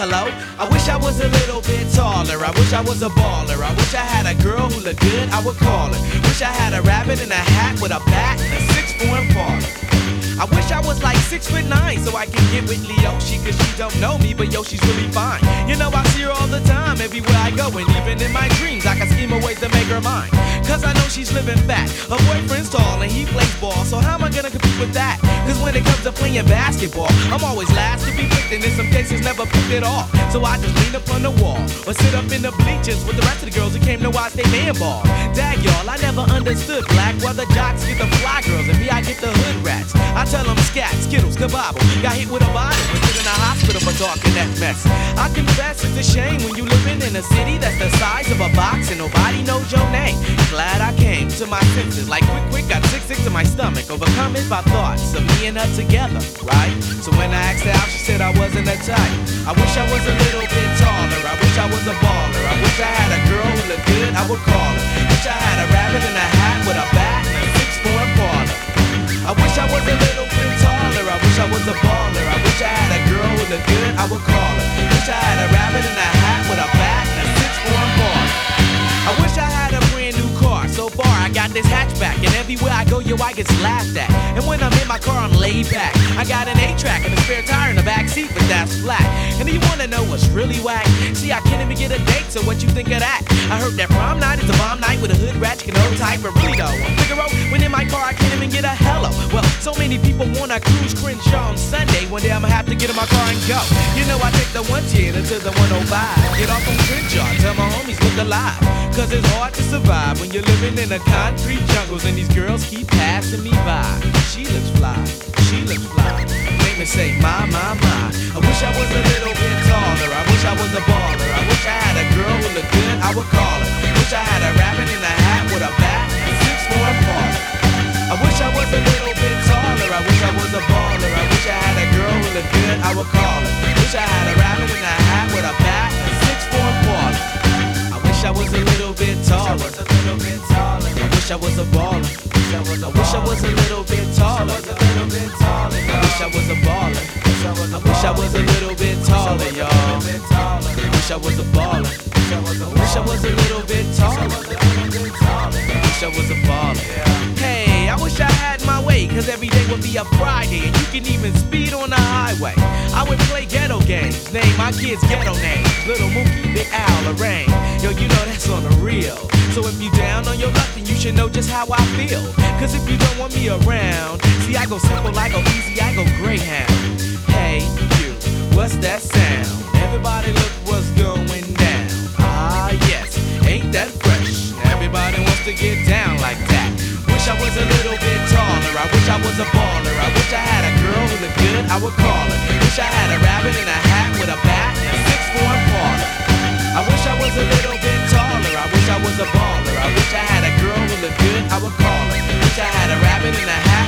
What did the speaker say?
Hello? I wish I was a little bit taller. I wish I was a baller. I wish I had a girl who looked good, I would call her. Wish I had a rabbit in a hat with a bat and a 6'4" parlor. I wish I was like 6'9" so I can get with Leoshi, cause she don't know me, but yo, she's really fine. You know, I see her all the time, everywhere I go, and even in my dreams, I can scheme a ways to make her mine. Cause I know she's living fat, her boyfriend's tall, and he plays ball, so how am I gonna compete with that? Cause when it comes to playing basketball, I'm always last to be picked, and in some cases never picked at all. So I just lean up on the wall, or sit up in the bleachers with the rest of the girls who came to watch they man ball. Dag y'all, I never understood black, why the jocks get the fly girls, and me I get the hood rats. I tell them scat, skittles, kabobble. Got hit with a bottle and put in a hospital for talking that mess. I confess it's a shame when you living in a city that's the size of a box and nobody knows your name. Glad I came to my senses, like quick, got sick to my stomach, overcome it by thoughts of me and her together, right? So when I asked her out, she said I wasn't a type. I wish I was a little bit taller. I wish I was a baller. I wish I had a girl who looked good, I would call her. Wish I had a rabbit in a hat with a bat and a 6'4" parlor. I wish I was a little bit taller. I wish I was a baller. I wish I had a girl who looked good, I would call her. Wish I had a rabbit in a hat with a bat and a 6'4" parlor. I wish I had a brand new car. So far I got this hatchback, and everywhere I go, yo, I get laughed at. And when I'm in my car, I'm laid back. I got an 8-track and a spare tire in the back seat, but that's flat. And do you wanna know what's really whack? See, I can't even get a date, so what you think of that? I heard that prom night is a bomb night with a hood rat, you can hold tight, but really though, on Figaro, when in my car, I can't even get a hello. Well, so many people wanna cruise Crenshaw on Sunday. One day I'ma have to get in my car and go. You know, I take the 110 to the 105. Get off on Crenshaw, tell my homies look alive. Cause it's hard to survive when you're living in the concrete jungles and these girls keep passing me by. She looks fly, she looks fly. Make me say, my. I wish I was a little bit taller. I wish I was a baller. I wish I had a girl who looked good, I would call her. Wish I had a rabbit in a hat with a bat and 6'4" parlor. I wish I was a little bit taller. I wish I was a baller. I wish I had a girl who looked good, I would call her. Wish I had a rabbit in a hat with a bat and 6'4" parlor. I wish I was a little bit taller. I wish I was a baller. I wish I was a little bit taller. I wish I was a baller. I wish I was a little bit taller, y'all. I wish I was a baller. I wish I was a little bit taller. I wish I was a baller. Hey, I wish I had my way, cause every day would be a Friday, and you can even speed on the highway. I would play ghetto games, name my kids ghetto names. Little Mookie, Big Al, Lorraine. Yo, you know that's on the real. So if you down on your luck, then you should know just how I feel. Cause if you don't want me around, see, I go simple, I go easy, I go Greyhound. Hey, you, what's that sound? Everybody look what's going down. Ah, yes, ain't that fresh? Everybody wants to get down like that. Wish I was a little bit taller. I wish I was a baller. I wish I had a girl who looked good, I would call her. Wish I had a rabbit in a hat with a bat and a 6'4" parlor. I wish I was a little bit taller. I wish I was a baller. I wish I had a girl who looked good, I would call her. Wish I had a rabbit in a hat